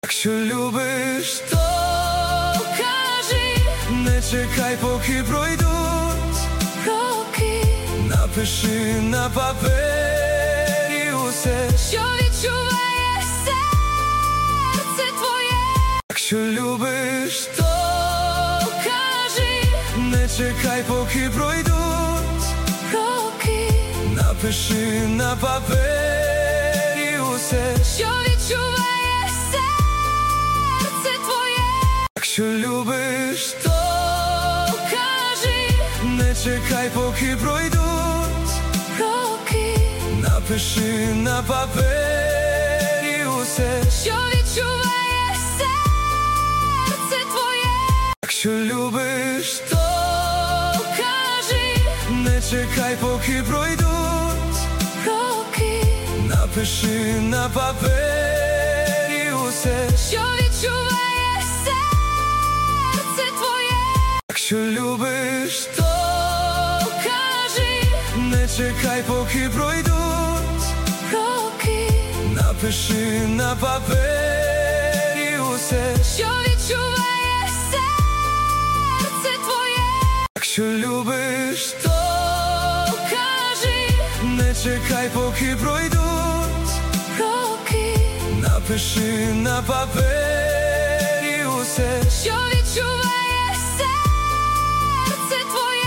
Якщо любиш, то кажи, не чекай, поки пройдуть роки. Напиши на папері усе, що відчуває серце твоє. Якщо любиш, то кажи, не чекай, поки пройдуть роки. Напиши на папері усе, що відчуває серце твоє. Якщо любиш, то кажи, не чекай, поки пройдуть роки. Напиши на папері усе, що відчуває серце твоє. Якщо любиш, то кажи, не чекай, поки пройдуть роки. Напиши на папері усе, що відчуває серце твоє. Якщо любиш, то кажи, не чекай, поки пройдуть роки. Напиши на папері усе, що відчуває серце твоє. Якщо любиш, то кажи, не чекай, поки пройдуть роки. Напиши на папері усе, що відчуває.